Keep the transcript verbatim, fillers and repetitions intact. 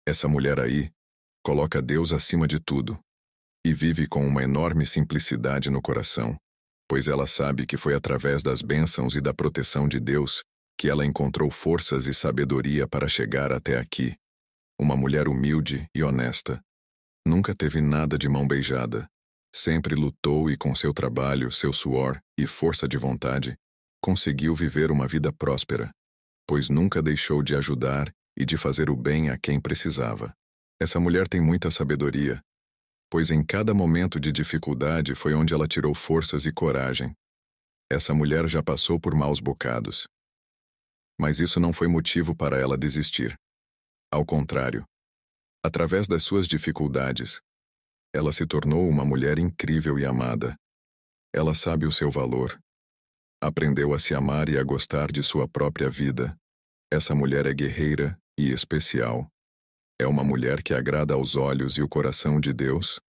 Essa mulher aí coloca Deus acima de tudo e vive com uma enorme simplicidade no coração, pois ela sabe que foi através das bênçãos e da proteção de Deus que ela encontrou forças e sabedoria para chegar até aqui. Uma mulher humilde e honesta. Nunca teve nada de mão beijada. Sempre lutou e com seu trabalho, seu suor e força de vontade, conseguiu viver uma vida próspera, pois nunca deixou de ajudar e de fazer o bem a quem precisava. Essa mulher tem muita sabedoria, pois em cada momento de dificuldade foi onde ela tirou forças e coragem. Essa mulher já passou por maus bocados. Mas isso não foi motivo para ela desistir. Ao contrário, através das suas dificuldades, ela se tornou uma mulher incrível e amada. Ela sabe o seu valor. Aprendeu a se amar e a gostar de sua própria vida. Essa mulher é guerreira e especial. É uma mulher que agrada aos olhos e o coração de Deus